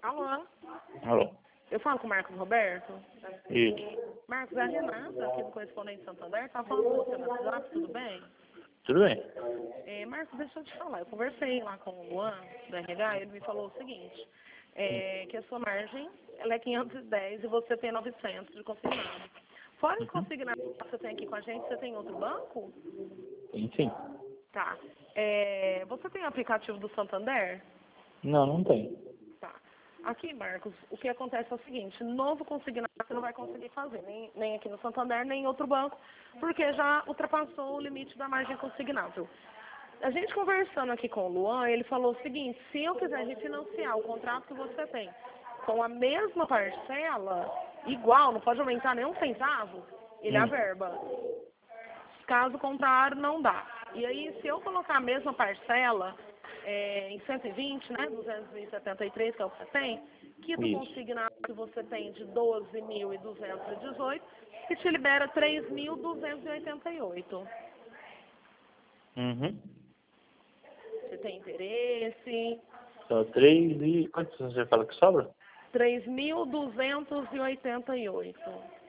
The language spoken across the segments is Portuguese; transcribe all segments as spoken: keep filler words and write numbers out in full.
Alô? Alô? Eu falo com o Marcos Roberto? Isso. Marcos, é a Renata, aqui do Correspondente Santander. Tá falando com você no WhatsApp, tudo bem? Tudo bem? É, Marcos, deixa eu te falar. Eu conversei lá com o Luan, do R H, e ele me falou o seguinte, é, que a sua margem ela é quinhentos e dez e você tem novecentos de consignado. Fora os Uhum. consignados que você tem aqui com a gente, você tem outro banco? Sim, sim. Tá. É, você tem o aplicativo do Santander? Não, não tem. Tá. Aqui, Marcos, o que acontece é o seguinte, novo consignado você não vai conseguir fazer, nem, nem aqui no Santander, nem em outro banco, porque já ultrapassou o limite da margem consignável. A gente conversando aqui com o Luan, ele falou o seguinte, se eu quiser refinanciar o contrato que você tem com a mesma parcela, igual, não pode aumentar nenhum centavo, ele Hum. averba. Caso contrário, não dá. E aí, se eu colocar a mesma parcela é, em cento e vinte, né, duzentos e setenta e três, que é o que você tem, quita o Isso. consignado que você tem de doze mil duzentos e dezoito, que te libera três mil duzentos e oitenta e oito. Uhum. Você tem interesse? Só três e... Quantos você fala que sobra? três mil duzentos e oitenta e oito.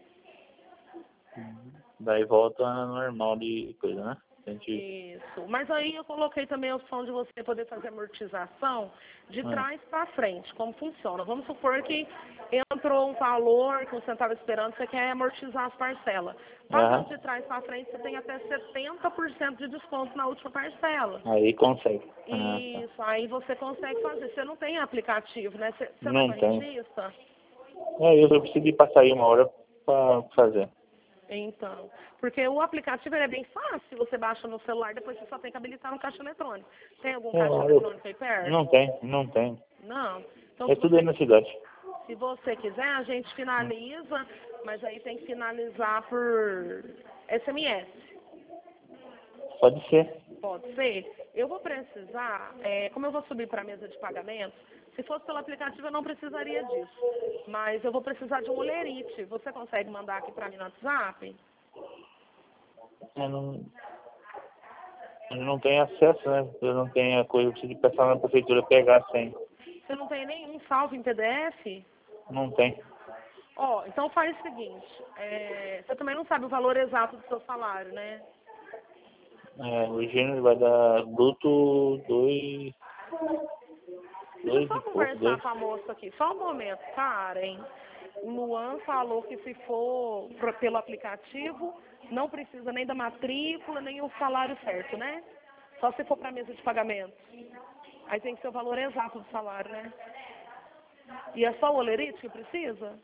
Daí volta a normal de coisa, né? A gente... Isso. Mas aí eu coloquei também a opção de você poder fazer amortização de Ah. trás para frente. Como funciona? Vamos supor que entrou um valor que você estava esperando, você quer amortizar as parcelas. Pagando Aham. de trás para frente, você tem até setenta por cento de desconto na última parcela. Aí consegue. Ah, tá. Isso, aí você consegue fazer. Você não tem aplicativo, né? Você, você não é Não tem. varejista? É, eu preciso ir passar aí uma hora pra fazer. Então, porque o aplicativo ele é bem fácil, você baixa no celular, depois você só tem que habilitar no caixa eletrônico. Tem algum É, caixa eu... eletrônico aí perto? Não tem, não tem. Não. Então, É se tudo aí você, na cidade. se você quiser, a gente finaliza, mas aí tem que finalizar por S M S. Pode ser. Pode ser? Eu vou precisar, é, como eu vou subir para a mesa de pagamentos, se fosse pelo aplicativo eu não precisaria disso. Mas eu vou precisar de um olerite. Você consegue mandar aqui para mim no WhatsApp? Eu não... Eu não tenho acesso, né? Eu não tenho a coisa, eu preciso passar na prefeitura pegar sem. Você não tem nenhum salvo em P D F? Não tem. Ó, então faz o seguinte, é, você também não sabe o valor exato do seu salário, né? É, o gênero vai dar bruto dois, Deixa eu dois só e pouco, conversar dois. com a moça aqui, só um momento, Karen. O Luan falou que se for pro- pelo aplicativo, não precisa nem da matrícula, nem o salário certo, né? Só se for para a mesa de pagamento. Aí tem que ser o valor exato do salário, né? E é só o olerite que precisa?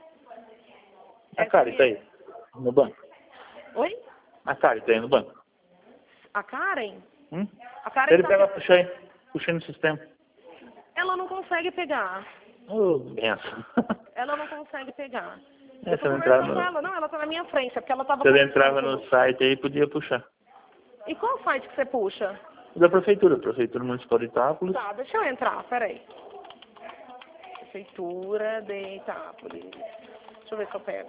A cara tá aí, no banco. Oi? A cara tá aí no banco. A Karen? Hum? A Karen Ele tá... pega, puxa aí, puxa no sistema. Ela não consegue pegar. Ô, benção. Ela não consegue pegar. É, Eu se tô eu entrava conversando com no, ela. Não, ela tá na minha frente, é porque ela tava se eu conversando entrava com no você. site aí, podia puxar. E qual site que você puxa? Da prefeitura, Prefeitura Municipal de Itápolis. Tá, deixa eu entrar, peraí. Prefeitura de Itápolis. Deixa eu ver se eu pego.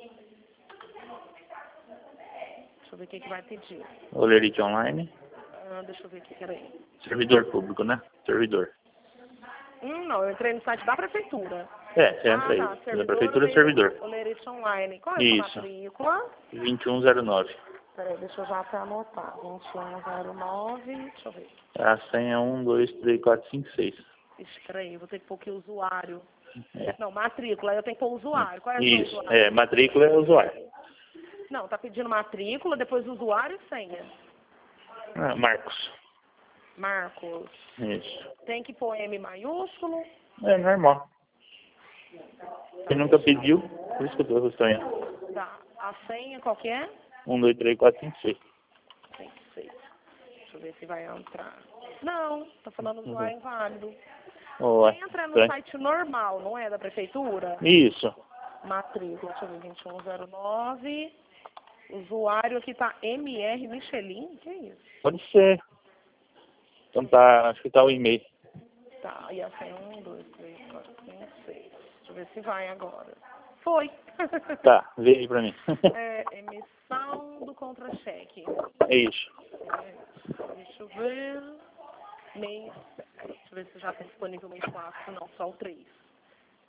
Deixa eu ver o que que vai pedir. Olerite Online. Ah, deixa eu ver aqui, peraí. Servidor público, né? Servidor. Hum, não, eu entrei no site da prefeitura. É, você entra Ah, aí. tá, Da servidor prefeitura, servidor. Olerite Online. Qual é a sua Isso. matrícula? vinte e um zero nove. Peraí, deixa eu já até anotar. vinte e um zero nove, deixa eu ver. A senha é um, dois, três, quatro, cinco, seis. Ixi, peraí, vou ter que pôr aqui o usuário. É. Não, matrícula, aí eu tenho que pôr o usuário. Qual é o seu Isso, usuário? é, matrícula é usuário. Não, tá pedindo matrícula, depois usuário e senha. Ah, Marcos. Marcos. Isso. Tem que pôr M maiúsculo. É normal. Você nunca pediu, por isso que eu tô estranhando. Tá. A senha qual que é? um, dois, três, quatro, cinco, seis. Tem que ser. Deixa eu ver se vai entrar. Não, tá falando usuário inválido. Oh, Você entra no é. site normal, não é da prefeitura? Isso. Matrícula, deixa eu ver, vinte e um zero nove. Usuário aqui tá M R Michelin? Que é isso? Pode ser. Então tá, acho que tá o e-mail. Tá, e a senha um, dois, três, quatro, cinco, seis. Deixa eu ver se vai agora. Foi. Tá, vê aí pra mim. É, emissão do contra-cheque. É isso. É, deixa eu ver. Mês. Deixa eu ver se já está disponível o mês quatro. Não, só o três.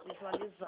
Visualizar.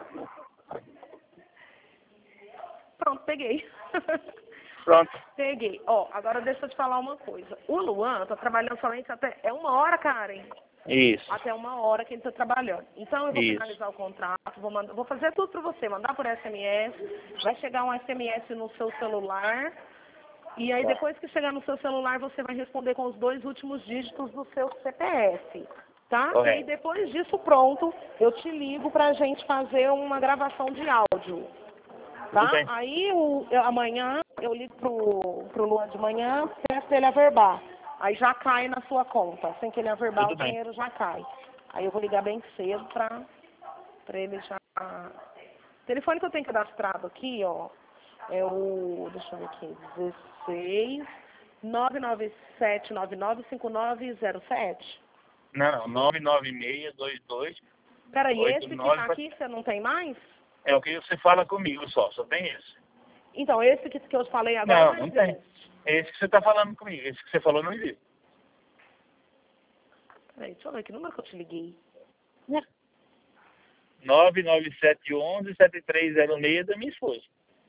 Pronto, peguei. Pronto. Peguei. Ó, agora deixa eu te falar uma coisa. O Luan tá trabalhando somente até... É uma hora, Karen? Isso. Até uma hora que ele tá trabalhando. Então eu vou Isso. finalizar o contrato, vou, mandar, vou fazer tudo para você, mandar por S M S, vai chegar um S M S no seu celular, e aí Tá. depois que chegar no seu celular você vai responder com os dois últimos dígitos do seu C P F, tá? Correto. E aí depois disso pronto, eu te ligo pra gente fazer uma gravação de áudio. Tá? Tudo bem. Aí o, eu, amanhã eu ligo pro, pro Luan de manhã, peço pra ele averbar. Aí já cai na sua conta. Sem que ele averbar, Tudo o bem. dinheiro já cai. Aí eu vou ligar bem cedo pra, pra ele já... O telefone que eu tenho cadastrado aqui, ó, é o... Deixa eu ver aqui. dezesseis, nove nove sete nove nove cinco nove zero sete. Não, não. nove nove seis dois dois. Peraí, oito, esse que nove, tá aqui, você não tem mais? É o que você fala comigo só. Só tem esse. Então, esse que, que eu falei agora Não, não não tem. existe. É esse que você tá falando comigo. Esse que você falou não existe. Peraí, deixa eu ver que número que eu te liguei. nove nove sete um um sete três zero seis da minha esposa.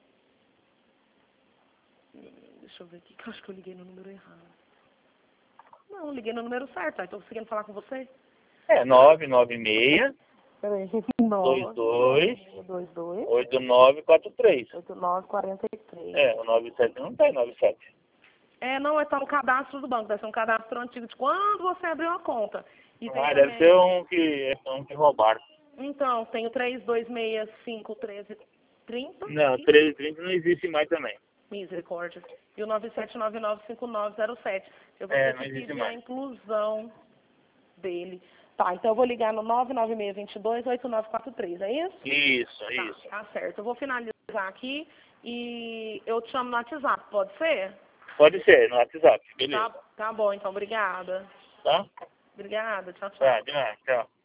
Hum, Deixa eu ver aqui, que eu acho que eu liguei no número errado. Não, eu liguei no número certo, estou conseguindo falar com você? É nove nove seis Peraí, dois dois dois dois oito nove quatro três. oito nove quatro três. É, o nove sete não tem nove sete. É, não, é tá no cadastro do banco, deve ser um cadastro antigo de quando você abriu a conta. E tem Ah, também... deve ser um que, um que roubaram. Então, tem o três dois seis cinco um três três zero. Não, treze trinta não existe mais também. Misericórdia. E o nove sete nove nove cinco nove zero sete. Eu vou É, ter não que existe pedir a mais. inclusão dele. Tá, então eu vou ligar no nove nove seis dois dois oito nove quatro três, é isso? Isso, Tá, isso. tá certo. Eu vou finalizar aqui e eu te chamo no WhatsApp, pode ser? Pode ser, no WhatsApp, beleza. Tá, tá bom, então, obrigada. Tá? Obrigada, tchau, tchau. Tá, de nada, tchau.